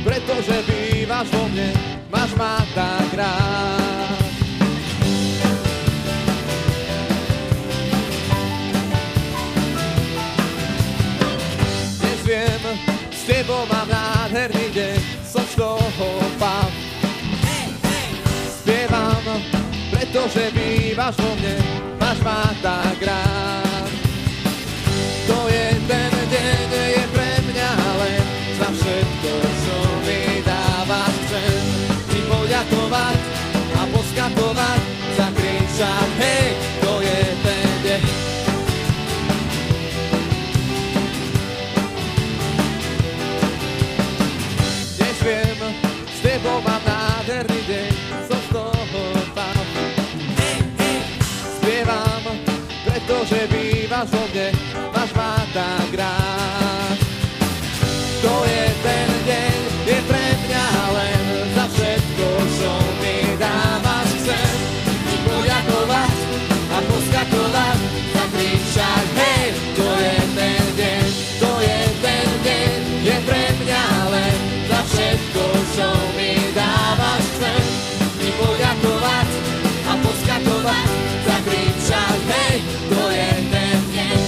pretože bývaš vo mne, máš ma tak rád. Dnes viem, s tebou mám nádherný deň, som z toho pav. Spievam, pretože bývaš vo mne, máš ma tak rád. To je ten deň, je pre mňa len za všetko, čo mi dávaš. Chcem ti poďakovať a poskakovať, zakričať, hej, to je ten deň. Dnes viem, s tebou mám nádherný deň, som z toho pav. Spievam, pretože bývaš vo mne, máš ma tak rád. To je ten deň, je pre mňa len za všetko, čo mi dávaš. Chcem ti poďakovať a poskakovať, zakričať, hej, to je ten deň, to je ten deň, je pre mňa len za všetko, čo mi dávaš. Chcem ti poďakovať a poskakovať, zakričať, hej, to je ten deň.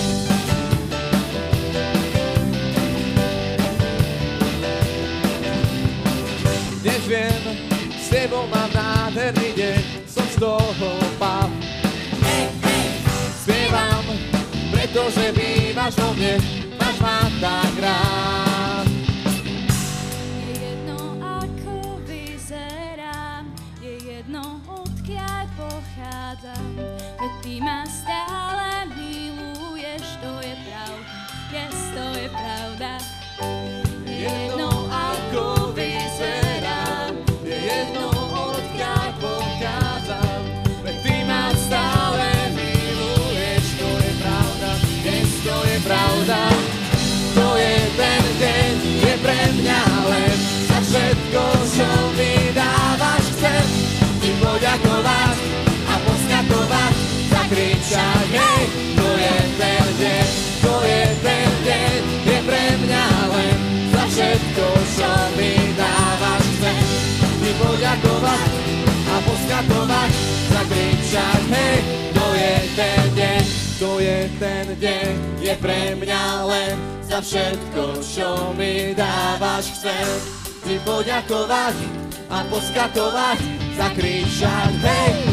Dnes viem, s tebou mám nádherný deň, som z toho pav. Spievam, pretože bývaš vo mne, máš ma tak rád. Je jedno, ako vyzerám, je jedno, odkiaľ pochádzam, veď ty ma stále miluješ, to je pravda, yes, to je pravda. Je jedno, ako vyzerám, je jedno, odkiaľ pochádzam, veď ty ma stále miluješ, to je pravda, dnes to je pravda. To je ten deň, je pre mňa len za všetko, čo mi dávaš. Chcem ti poďakovať a poskakovať, zakričať, hej, to je ten deň, to je ten deň, je pre mňa len za všetko, čo mi dávaš. Chcem ti poďakovať a poskakovať, zakričať, hej, to je ten deň, to je ten deň, je pre mňa len za všetko, čo mi dávaš. Chcem ti poďakovať a poskakovať, zakričať, hej,